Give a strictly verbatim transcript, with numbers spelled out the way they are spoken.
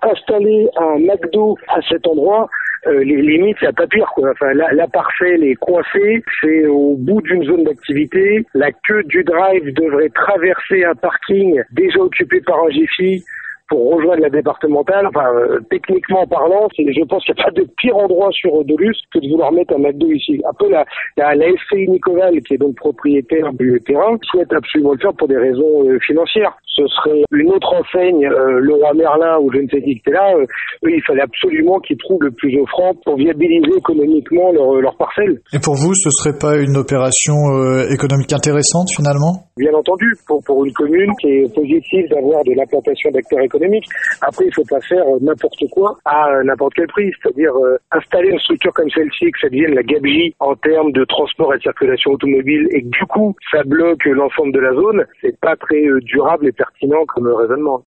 installer un McDo à cet endroit, euh, les limites, c'est pas pire, quoi. Enfin, la, la parcelle est coincée, c'est au bout d'une zone d'activité. La queue du drive devrait traverser un parking déjà occupé par un Jiffy pour rejoindre la départementale. Enfin, euh, techniquement parlant, c'est, je pense qu'il n'y a pas de pire endroit sur Dolus que de vouloir mettre un McDo ici. Un peu la, la, la F C I Nicoval, qui est donc propriétaire du terrain, souhaite absolument le faire pour des raisons euh, financières. Ce serait une autre enseigne, euh, Leroy Merlin ou je ne sais qui qui était là. Euh, eux, il fallait absolument qu'ils trouvent le plus offrant pour viabiliser économiquement leur, leur parcelle. Et pour vous, ce serait pas une opération euh, économique intéressante finalement ? Bien entendu, pour, pour une commune qui est positive d'avoir de l'implantation d'acteurs économiques. Après, il ne faut pas faire n'importe quoi à n'importe quel prix. C'est-à-dire euh, installer une structure comme celle-ci et que ça devienne la gabegie en termes de transport et de circulation automobile et que du coup, ça bloque l'ensemble de la zone, c'est pas très euh, durable et pertinent comme raisonnement.